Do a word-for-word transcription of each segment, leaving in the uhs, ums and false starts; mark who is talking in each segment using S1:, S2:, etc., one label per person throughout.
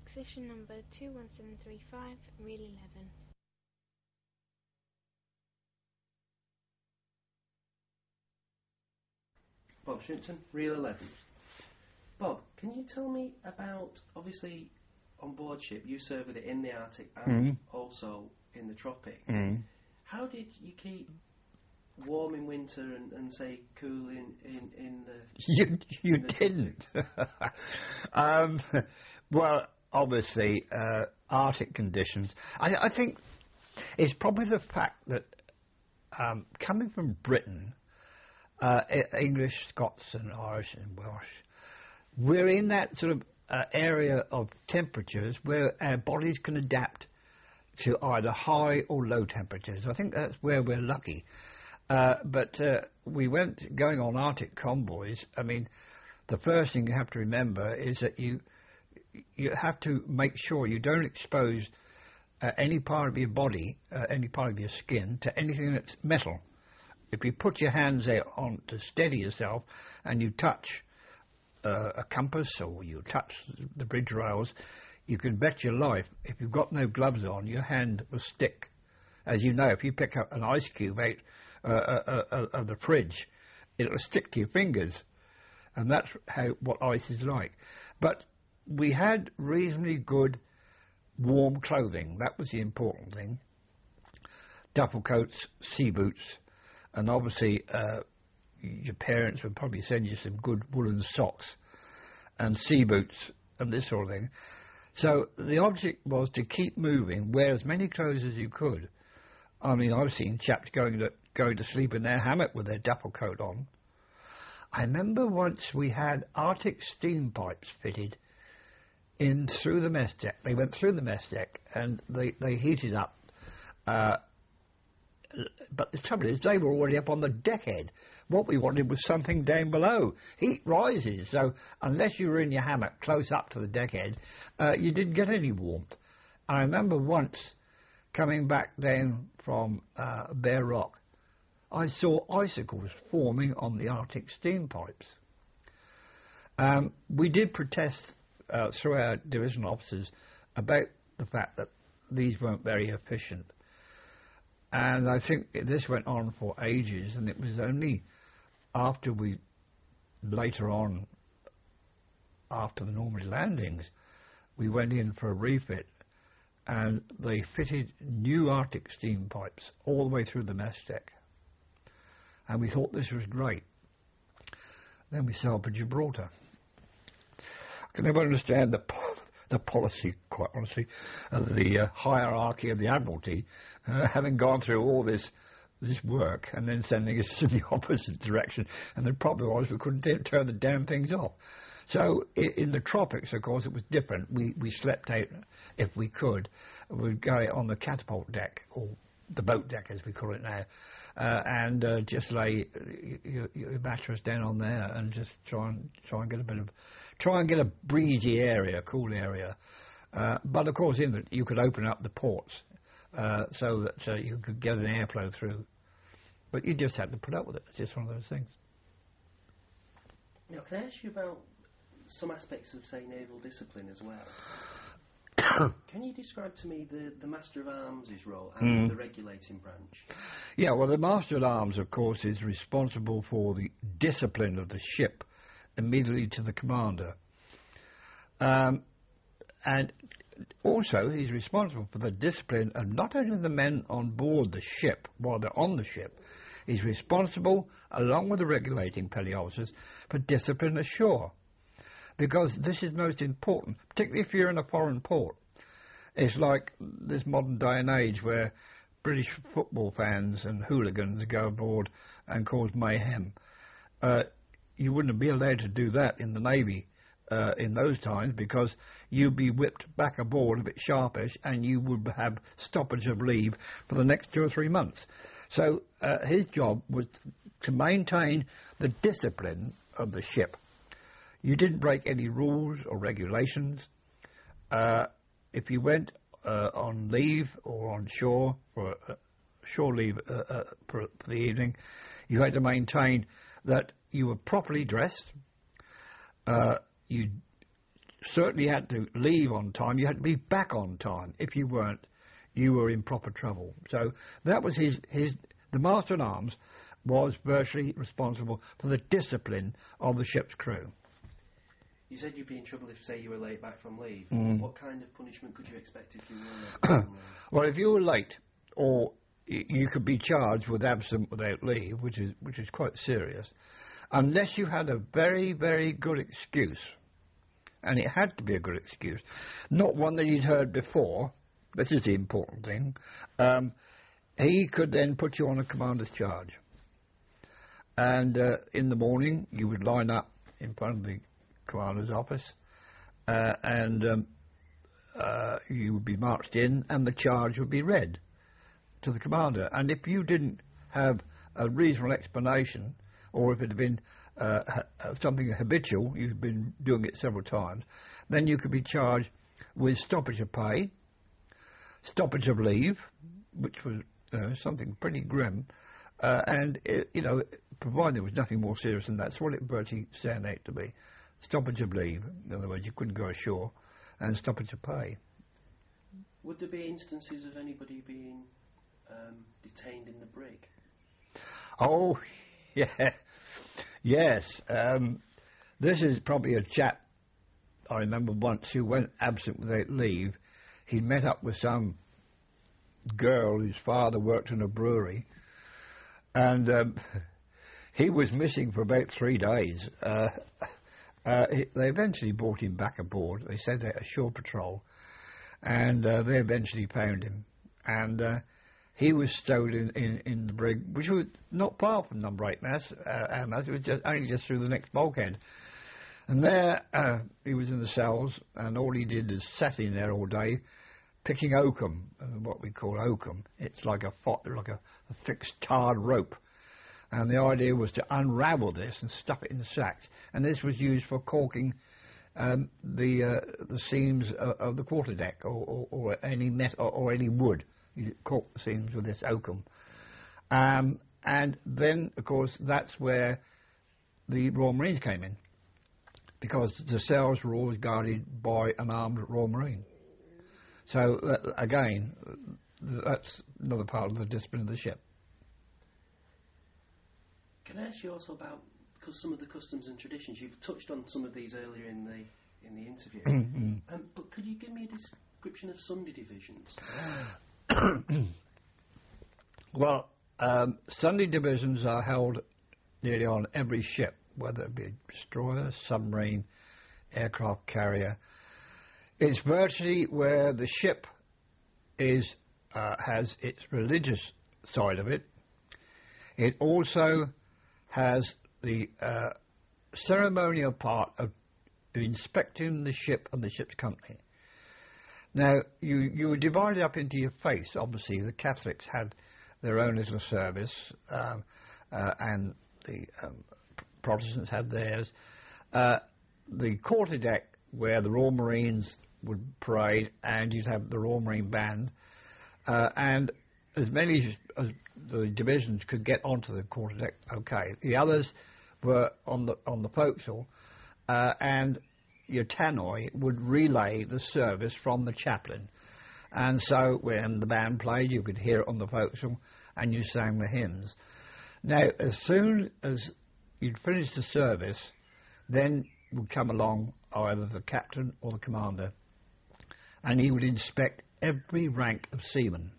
S1: Accession number two one seven three five, reel eleven.
S2: Bob Shrimpton, reel eleven. Bob, can you tell me about, obviously on board ship you serve with it in the Arctic and mm. also in the tropics.
S3: Mm.
S2: How did you keep warm in winter and, and say cool in, in, in the...
S3: You, you
S2: in the
S3: didn't. um, well, obviously, uh, Arctic conditions. I, I think it's probably the fact that um, coming from Britain, uh, English, Scots and Irish and Welsh, we're in that sort of uh, area of temperatures where our bodies can adapt to either high or low temperatures. I think that's where we're lucky. Uh, but uh, we went going on Arctic convoys. I mean, the first thing you have to remember is that you you have to make sure you don't expose uh, any part of your body, uh, any part of your skin, to anything that's metal. If you put your hands there on to steady yourself and you touch uh, a compass or you touch the bridge rails, you can bet your life, if you've got no gloves on, your hand will stick. As you know, if you pick up an ice cube out uh, uh, uh, of the fridge, it'll stick to your fingers. And that's how what ice is like. But we had reasonably good warm clothing. That was the important thing. Duffel coats, sea boots, and obviously uh, your parents would probably send you some good woolen socks and sea boots and this sort of thing. So the object was to keep moving, wear as many clothes as you could. I mean, I've seen chaps going to going to sleep in their hammock with their duffel coat on. I remember once we had Arctic steam pipes fitted in through the mess deck. They went through the mess deck and they, they heated up. Uh, but the trouble is, they were already up on the deckhead. What we wanted was something down below. Heat rises, so unless you were in your hammock close up to the deckhead, uh, you didn't get any warmth. And I remember once coming back down from uh, Bear Rock, I saw icicles forming on the Arctic steam pipes. Um, we did protest uh, through our division officers about the fact that these weren't very efficient. And I think this went on for ages, and it was only after we, later on, after the Normandy landings, we went in for a refit, and they fitted new Arctic steam pipes all the way through the mess deck. And we thought this was great. Then we sailed for Gibraltar. I can never understand the the policy, quite honestly, of the uh, hierarchy of the Admiralty, uh, having gone through all this this work and then sending us in the opposite direction. And the problem was we couldn't t- turn the damn things off. So in, in the tropics, of course, it was different. We we slept out if we could. We'd go on the catapult deck, or the boat deck as we call it now, uh, and uh, just lay your, your mattress down on there and just try and try and get a bit of try and get a breezy area, cool area. Uh, but of course, in that you could open up the ports uh, so that uh, you could get an airflow through. But you just had to put up with it. It's just one of those things.
S2: Now, can I ask you about some aspects of, say, naval discipline as well? Can you describe to me the, the Master of Arms' role and mm. the regulating branch?
S3: Yeah, well, the Master of Arms, of course, is responsible for the discipline of the ship immediately to the commander. Um, and also, he's responsible for the discipline of not only the men on board the ship while they're on the ship, he's responsible, along with the regulating petty officers, for discipline ashore. Because this is most important, particularly if you're in a foreign port. It's like this modern day and age where British football fans and hooligans go aboard and cause mayhem. Uh, you wouldn't be allowed to do that in the Navy uh, in those times, because you'd be whipped back aboard a bit sharpish and you would have stoppage of leave for the next two or three months. So uh, his job was to maintain the discipline of the ship. You didn't break any rules or regulations. Uh, if you went uh, on leave or on shore for uh, shore leave uh, uh, for, for the evening, you had to maintain that you were properly dressed. Uh, you certainly had to leave on time. You had to be back on time. If you weren't, you were in proper trouble. So that was his, his the Master-at-Arms was virtually responsible for the discipline of the ship's crew.
S2: You said you'd be in trouble if, say, you were late back from leave.
S3: Mm.
S2: What kind of punishment could you expect if you were late back from leave?
S3: Well, if you were late, or y- you could be charged with absent without leave, which is which is quite serious, unless you had a very, very good excuse. And it had to be a good excuse, not one that he'd heard before. This is the important thing. Um, he could then put you on a commander's charge. And uh, in the morning, you would line up in front of the commander's office, uh, and um, uh, you would be marched in, and the charge would be read to the commander. And if you didn't have a reasonable explanation, or if it had been uh, ha- something habitual, you've been doing it several times, then you could be charged with stoppage of pay, stoppage of leave, which was uh, something pretty grim, uh, and, it, you know, provided there was nothing more serious than that, that's what it virtually turned out to be. Stoppage of leave, in other words, you couldn't go ashore, and stoppage of pay.
S2: Would there be instances of anybody being um, detained in the brig?
S3: Oh, yeah. Yes. Um, this is probably a chap I remember once who went absent without leave. He met up with some girl whose father worked in a brewery, and um, he was missing for about three days. Uh, uh, he, they eventually brought him back aboard. They sent out a shore patrol, and uh, they eventually found him. And uh, he was stowed in, in, in the brig, which was not far from number eight mass, uh, mass. It was just, only just through the next bulkhead. And there uh, he was in the cells, and all he did is sat in there all day, picking oakum, uh, what we call oakum. It's like a fo- like a, a fixed tarred rope. And the idea was to unravel this and stuff it in sacks. And this was used for caulking um, the uh, the seams of, of the quarterdeck, or, or, or any met or, or any wood. You caulk the seams with this oakum. Um, and then, of course, that's where the Royal Marines came in, because the cells were always guarded by an armed Royal Marine. So, uh, again, that's another part of the discipline of the ship.
S2: Can I ask you also about, because some of the customs and traditions, you've touched on some of these earlier in the in the interview, um, but could you give me a description of Sunday divisions?
S3: Well, um, Sunday divisions are held nearly on every ship, whether it be a destroyer, submarine, aircraft carrier. It's virtually where the ship is uh, has its religious side of it. It also has the uh, ceremonial part of inspecting the ship and the ship's company. Now, you, you were divided up into your faiths. Obviously, the Catholics had their own little service, um, uh, and the um, Protestants had theirs. Uh, the quarterdeck, where the Royal Marines would parade, and you'd have the Royal Marine Band, uh, and as many as, as the divisions could get onto the quarterdeck, okay. The others were on the on the forecastle, uh, and your tannoy would relay the service from the chaplain. And so when the band played, you could hear it on the forecastle, and you sang the hymns. Now, as soon as you'd finished the service, then would come along either the captain or the commander, and he would inspect every rank of seamen.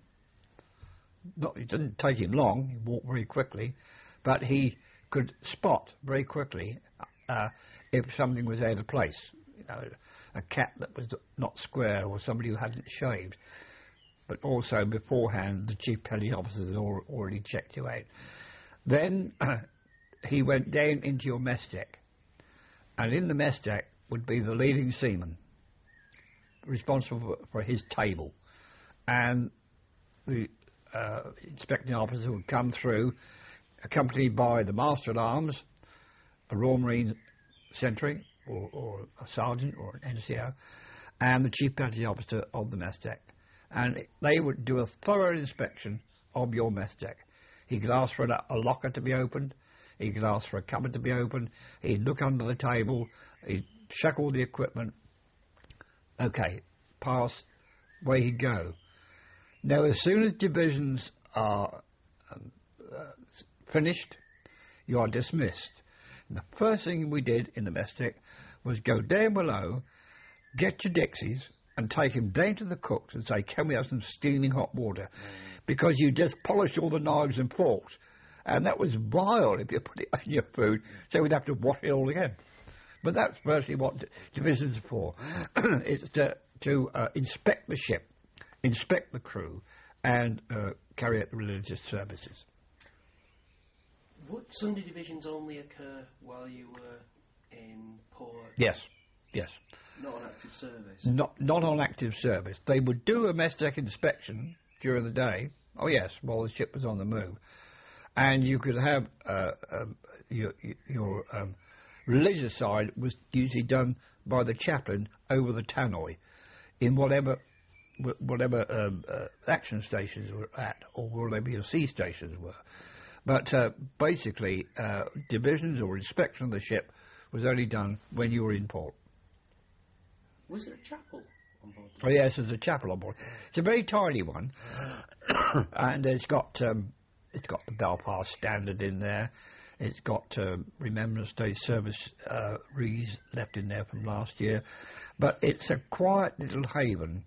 S3: Not, it didn't take him long, he walked very quickly, but he could spot very quickly uh, if something was out of place. You know, a cap that was not square, or somebody who hadn't shaved. But also beforehand, the chief petty officers had al- already checked you out. Then uh, he went down into your mess deck, and in the mess deck would be the leading seaman, responsible for, for his table, and the uh, inspecting officer would come through, accompanied by the Master-at-Arms, a Royal Marine sentry, or, or a sergeant, or an N C O, and the chief petty officer of the mess deck. And they would do a thorough inspection of your mess deck. He could ask for a, a locker to be opened, he could ask for a cupboard to be opened, he'd look under the table, he'd check all the equipment, Okay, pass, away you go. Now, as soon as divisions are um, uh, finished, you are dismissed. And the first thing we did in the mess deck was go down below, get your Dixies, and take them down to the cooks and say, can we have some steaming hot water? Mm. Because you just polished all the knives and forks. And that was vile if you put it on your food, so we'd have to wash it all again. But that's virtually what d- divisions are for. It's to, to uh, inspect the ship, inspect the crew, and uh, carry out the religious services.
S2: Would Sunday divisions only occur while you were in port?
S3: Yes, yes.
S2: Not on active service?
S3: Not not on active service. They would do a mess deck inspection during the day. Oh yes, while the ship was on the move. And you could have uh, um, your, your um, religious side was usually done by the chaplain over the tannoy in whatever whatever um, uh, action stations were at, or whatever your sea stations were. But uh, basically, uh, divisions or inspection of the ship was only done when you were in port.
S2: Was there a chapel on board?
S3: Oh yes, there's a chapel on board. It's a very tiny one, and it's got um, it's got the Belfast Standard in there. It's got um, Remembrance Day service uh, wreaths left in there from last year, but it's a quiet little haven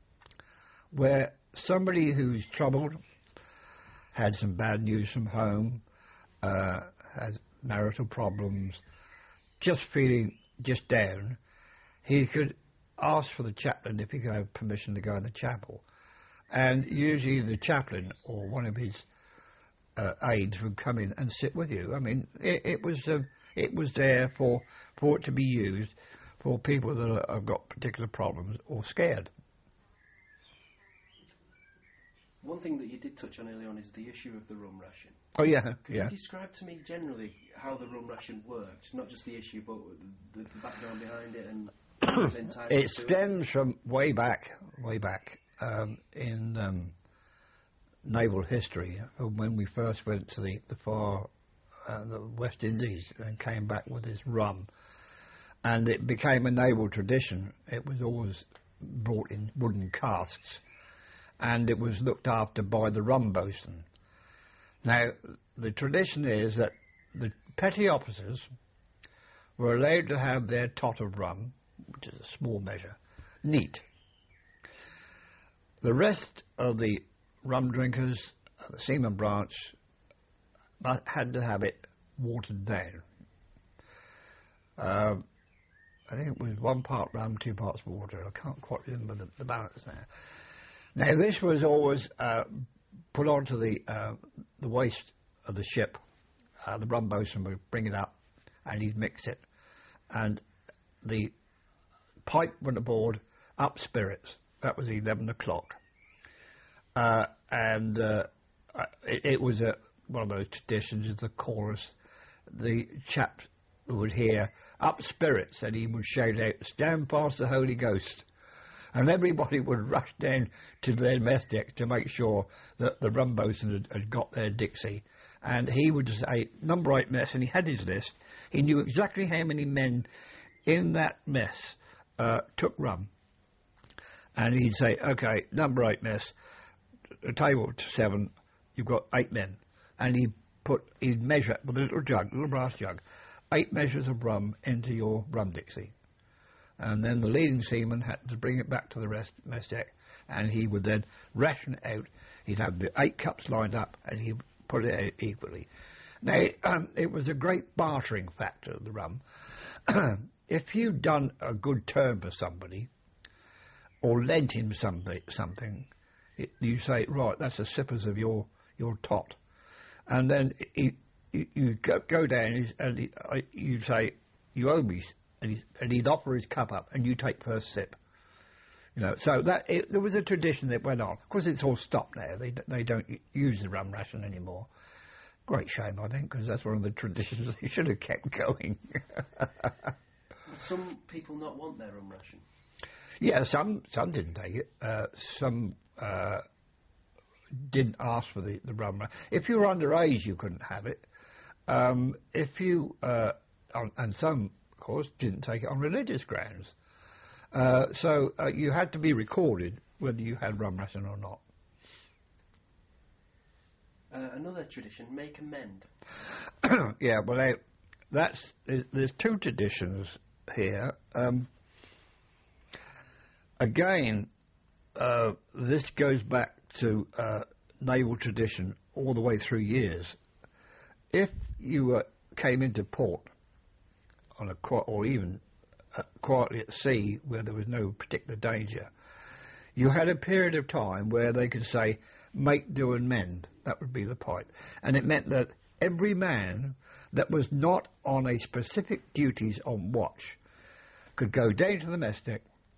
S3: where somebody who's troubled, had some bad news from home, uh, has marital problems, just feeling just down, he could ask for the chaplain if he could have permission to go in the chapel. And usually the chaplain or one of his uh, aides would come in and sit with you. I mean, it, it was uh, it was there for, for it to be used for people that are, have got particular problems or scared.
S2: One thing that you did touch on early on is the issue of the rum ration.
S3: Oh, yeah,
S2: Could
S3: yeah.
S2: you describe to me generally how the rum ration works? Not just the issue, but the, the background behind it and who's entitled
S3: It
S2: to
S3: stems from way back, way back um, in um, naval history, from when we first went to the, the far uh, the West Indies and came back with this rum. And it became a naval tradition. It was always brought in wooden casks, and it was looked after by the rum boatswain. Now, the tradition is that the petty officers were allowed to have their tot of rum, which is a small measure, neat. The rest of the rum drinkers, uh, the seaman branch, uh, had to have it watered down. Uh, I think it was one part rum, two parts water. I can't quite remember the, the balance there. Now, this was always uh, put onto the uh, the waist of the ship. Uh, the rum boatswain would bring it up, and he'd mix it. And the pipe went aboard, up spirits. That was eleven o'clock. Uh, and uh, it, it was a, one of those traditions of the chorus. The chap would hear, up spirits, and he would shout out, stand fast the Holy Ghost. And everybody would rush down to their mess deck to make sure that the rum boatswain had, had got their Dixie. And he would say, number eight mess, and he had his list. He knew exactly how many men in that mess uh, took rum. And he'd say, okay, number eight mess, table seven, you've got eight men. And he'd put, he'd measure with a little jug, little brass jug, eight measures of rum into your rum Dixie. And then the leading seaman had to bring it back to the rest mess deck, and he would then ration it out. He'd have the eight cups lined up, and he'd put it out equally. Now, um, it was a great bartering factor, the rum. If you'd done a good turn for somebody, or lent him something, something it, you say, right, that's the sippers of your, your tot. And then he, you, you go, go down, and he, you'd say, you owe me. And, he, and he'd offer his cup up, and you take first sip. You know, so that it, there was a tradition that went on. Of course, it's all stopped now. They they don't use the rum ration anymore. Great shame, I think, because that's one of the traditions they should have kept going.
S2: Some people not want their rum ration.
S3: Yeah, some some didn't take it. Uh, some uh, didn't ask for the, the rum ration. If you were underage, you couldn't have it. Um, if you uh, and some. Of course, didn't take it on religious grounds. Uh, so uh, you had to be recorded whether you had rum ration or not.
S2: Uh, another tradition, make and mend.
S3: Yeah, well, they, that's there's, there's two traditions here. Um, again, uh, this goes back to uh, naval tradition all the way through years. If you uh, came into port on a qui- or even uh, quietly at sea where there was no particular danger, you had a period of time where they could say, make, do and mend. That would be the point. And it meant that every man that was not on a specific duties on watch could go down to the mess deck.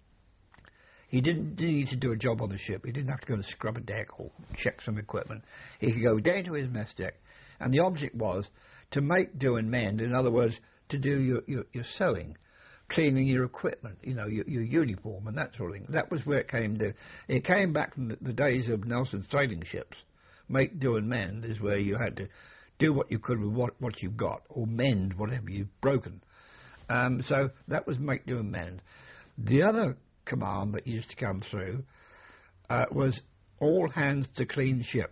S3: He didn't need to do a job on the ship. He didn't have to go to scrub a deck or check some equipment. He could go down to his mess deck, and the object was to make, do and mend. In other words, to do your, your, your sewing, cleaning your equipment, you know, your, your uniform and that sort of thing. That was where it came to. It came back from the, the days of Nelson's sailing ships. Make, do and mend is where you had to do what you could with what, what you've got, or mend whatever you've broken. Um, so that was make, do and mend. The other command that used to come through uh, was all hands to clean ship.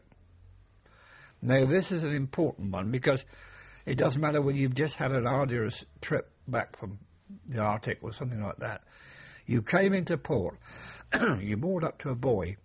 S3: Now this is an important one because it doesn't matter whether you've just had an arduous trip back from the Arctic or something like that. You came into port, you moored up to a buoy,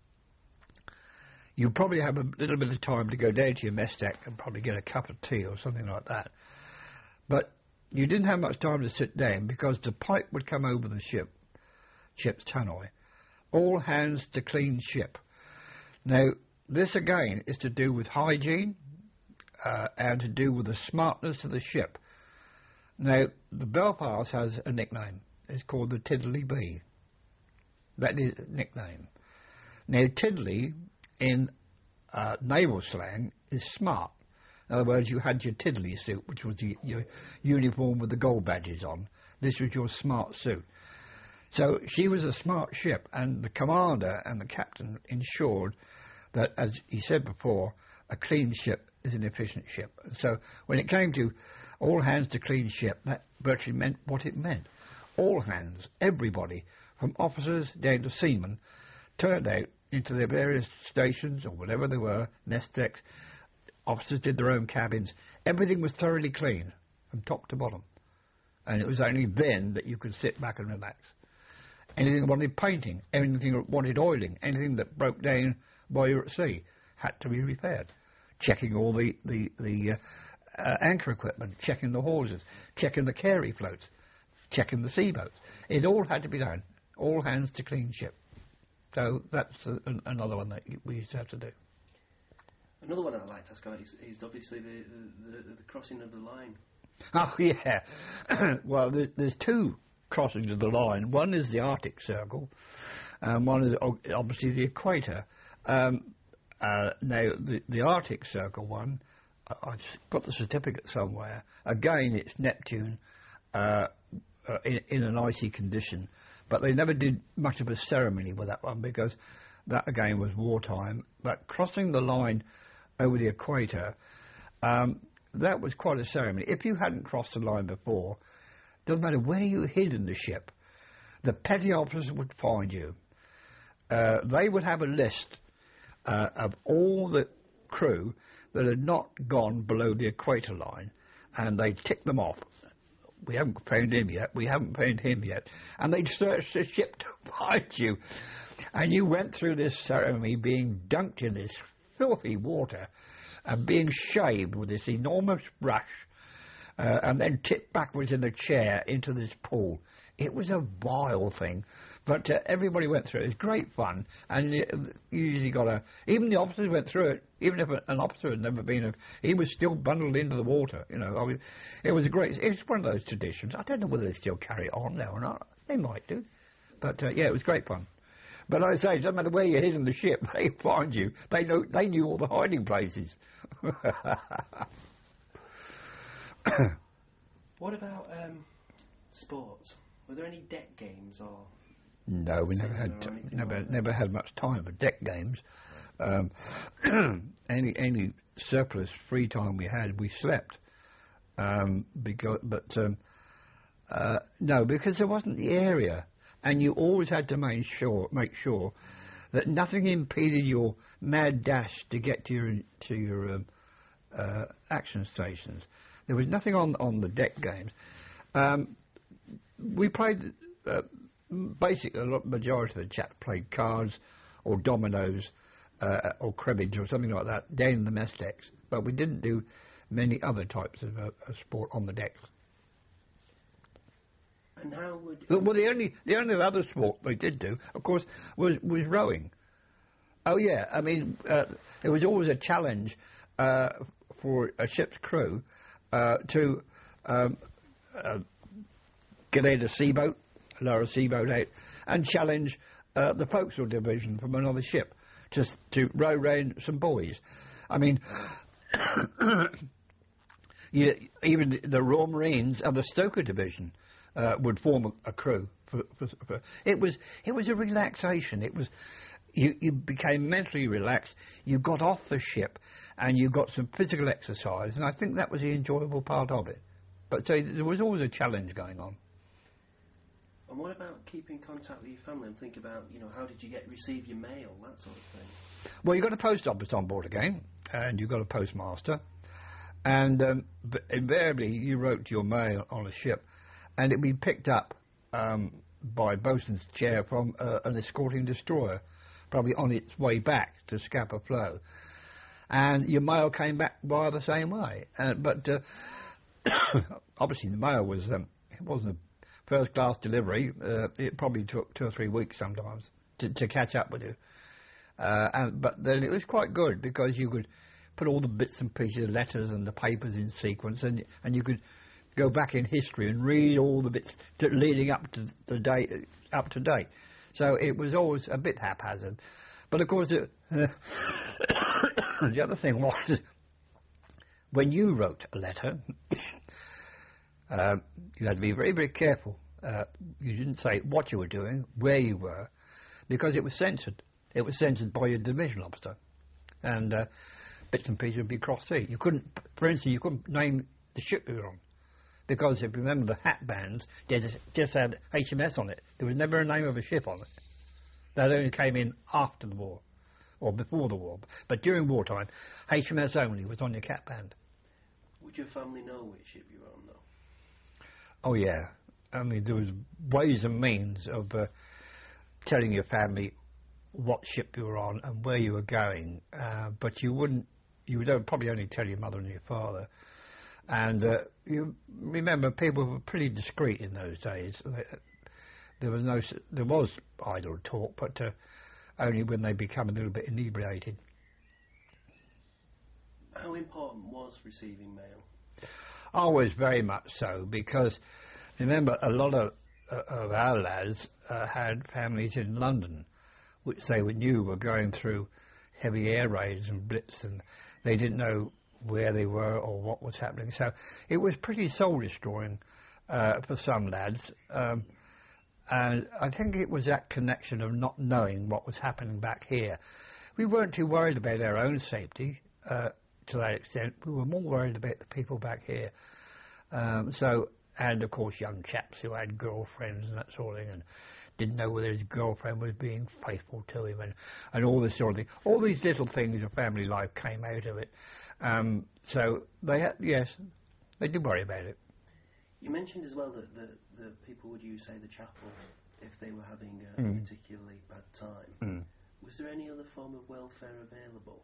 S3: you probably have a little bit of time to go down to your mess deck and probably get a cup of tea or something like that. But you didn't have much time to sit down because the pipe would come over the ship, ship's tannoy. All hands to clean ship. Now, this again is to do with hygiene uh, and to do with the smartness of the ship. Now, the Belfast has a nickname. It's called the Tiddly Bee. That is a nickname. Now, Tiddly, in uh, naval slang, is smart. In other words, you had your Tiddly suit, which was the, your uniform with the gold badges on. This was your smart suit. So she was a smart ship, and the commander and the captain ensured that, as he said before, a clean ship is an efficient ship. So when it came to all hands to clean ship, that virtually meant what it meant. All hands, everybody, from officers down to seamen, turned out into their various stations or whatever they were, nest decks. Officers did their own cabins. Everything was thoroughly clean from top to bottom. And it was only then that you could sit back and relax. Anything that wanted painting, anything that wanted oiling, anything that broke down while you were at sea had to be repaired. Checking all the, the, the uh, uh, anchor equipment, checking the hawsers, checking the carry floats, checking the sea boats. It all had to be done. All hands to clean ship. So that's uh, an, another one that we used to have to do.
S2: Another one I'd like to ask about is, is obviously the, the, the, the crossing of the line.
S3: Oh, yeah. Well, there's, there's two crossings of the line. One is the Arctic Circle, and one is obviously the equator. Um, uh, now, the, the Arctic Circle one, I, I've got the certificate somewhere. Again, it's Neptune uh, uh, in, in an icy condition, but they never did much of a ceremony with that one because that, again, was wartime. But crossing the line over the equator, um, that was quite a ceremony. If you hadn't crossed the line before, doesn't matter where you hid in the ship, the petty officers would find you. Uh, they would have a list uh, of all the crew that had not gone below the equator line, and they'd tick them off. We haven't found him yet, we haven't found him yet. And they'd search the ship to find you. And you went through this ceremony being dunked in this filthy water and being shaved with this enormous brush uh, and then tipped backwards in a chair into this pool. It was a vile thing, but uh, everybody went through it. It was great fun, and you usually got a... Even the officers went through it. Even if an officer had never been... A, he was still bundled into the water, you know. I mean, it was a great... It was one of those traditions. I don't know whether they still carry it on now or not. They might do. But, uh, yeah, it was great fun. But like I say, it doesn't matter where you hid in the ship, they find you. They know. They knew all the hiding places.
S2: What about um, sports? Were there any deck games or?
S3: No, we never had t- never like never had much time for deck games. Um, any any surplus free time we had, we slept. Um, because, but um, uh, no, because there wasn't the area. and you always had to make sure, make sure that nothing impeded your mad dash to get to your to your um, uh, action stations. There was nothing on on the deck games. Um, we played uh, basically a lot, majority of the chaps played cards or dominoes uh, or cribbage or something like that down in the mess decks, but we didn't do many other types of, uh, of sport on the decks.
S2: And how would...
S3: Well, the only the only other sport we did do, of course, was was rowing. Oh yeah, I mean, uh, it was always a challenge uh, for a ship's crew uh, to um, uh, get out a seaboat, lower a seaboat out, and challenge uh, the forecastle division from another ship to to row round some buoys. I mean, you, even the Royal Marines of the Stoker division uh, would form a, a crew. For, for, for, it was it was a relaxation. It was you, you became mentally relaxed. You got off the ship, and you got some physical exercise, and I think that was the enjoyable part of it. But so there was always a challenge going on.
S2: And what about keeping contact with your family and think about, you know, how did you get receive your mail, that sort of thing?
S3: Well, you got a post office on board again, and you got a postmaster, and um, but invariably you wrote your mail on a ship, and it'd be picked up um, by bosun's chair from uh, an escorting destroyer, probably on its way back to Scapa Flow, and your mail came back via the same way. Uh, but uh, obviously the mail was um, it wasn't a first class delivery. Uh, it probably took two or three weeks sometimes to, to catch up with you. Uh, and, but then it was quite good because you could put all the bits and pieces, the letters and the papers in sequence, and and you could go back in history and read all the bits to, leading up to the date, up to date. So it was always a bit haphazard. But of course, it, uh, the other thing was when you wrote a letter, uh, you had to be very, very careful. Uh, you didn't say what you were doing, where you were, because it was censored. It was censored by your division officer, and uh, bits and pieces would be crossed out. You couldn't, for instance, you couldn't name the ship you were on, because if you remember the hat bands, they just, just had H M S on it. There was never a name of a ship on it. That only came in after the war, or before the war. But during wartime, H M S only was on your cat band.
S2: Would your family know which ship you were on, though?
S3: Oh yeah, I mean there was ways and means of uh, telling your family what ship you were on and where you were going, uh, but you wouldn't. You would probably only tell your mother and your father. And uh, you remember, people were pretty discreet in those days. There was no, there was idle talk, but uh, only when they become a little bit inebriated.
S2: How important was receiving mail?
S3: Always very much so, because remember, a lot of, uh, of our lads uh, had families in London, which they knew were going through heavy air raids and blitz, and they didn't know where they were or what was happening. So it was pretty soul-destroying uh, for some lads. Um, and I think it was that connection of not knowing what was happening back here. We weren't too worried about our own safety uh, to that extent. We were more worried about the people back here. Um, so, and of course young chaps who had girlfriends and that sort of thing, and didn't know whether his girlfriend was being faithful to him, and, and all this sort of thing. All these little things of family life came out of it. Um, so they had, yes, they did worry about it.
S2: You mentioned as well that the, the people would use, say, the chapel if they were having a
S3: Mm.
S2: particularly bad time.
S3: Mm.
S2: Was there any other form of welfare available?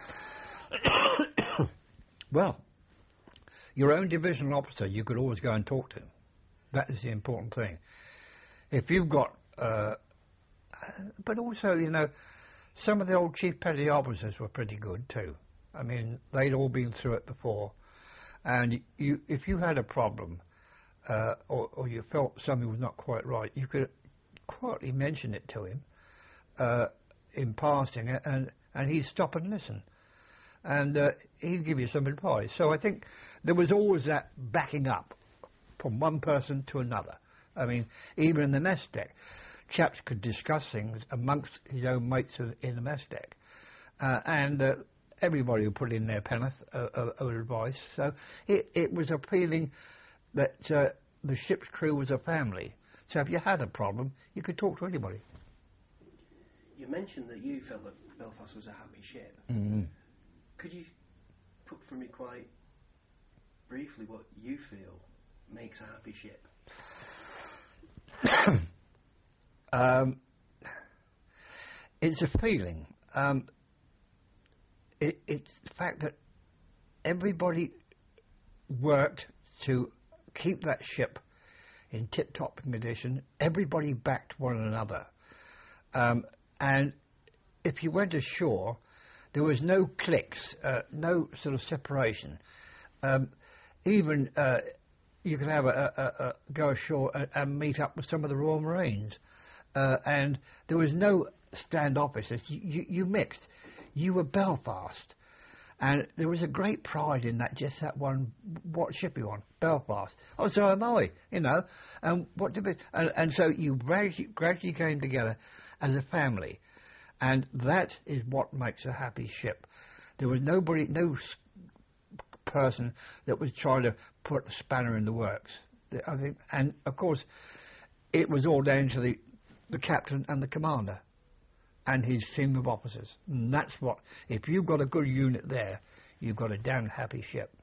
S3: Well, your own divisional officer you could always go and talk to. That is the important thing. If you've got, uh, but also, you know, some of the old chief petty officers were pretty good too. I mean, they'd all been through it before, and you, if you had a problem uh, or, or you felt something was not quite right, you could quietly mention it to him uh, in passing, and and he'd stop and listen, and uh, he'd give you some advice. So I think there was always that backing up from one person to another. I mean, even in the mess deck, chaps could discuss things amongst his own mates in the mess deck, uh, and uh, everybody would put in their penneth of, of, of advice. So it, it was a feeling that uh, the ship's crew was a family. So if you had a problem, you could talk to anybody.
S2: You mentioned that you felt that Belfast was a happy ship.
S3: Mm-hmm.
S2: Could you put for me quite briefly what you feel makes a happy ship?
S3: um, it's a feeling. Um, it, it's the fact that everybody worked to keep that ship in tip-top condition. Everybody backed one another. Um, and if you went ashore, there was no cliques, uh, no sort of separation. Um, even uh, you could have a, a, a go ashore and, and meet up with some of the Royal Marines. Uh, and there was no standoffishness. You, you, you mixed. You were Belfast. And there was a great pride in that, just that one, what ship you on? Belfast. Oh, so am I, you know. And what did we, and, and so you gradually, gradually came together as a family. And that is what makes a happy ship. There was nobody, no person that was trying to put a spanner in the works. I think, and of course, it was all down to the, the captain and the commander and his team of officers. And that's what, if you've got a good unit there, you've got a damn happy ship.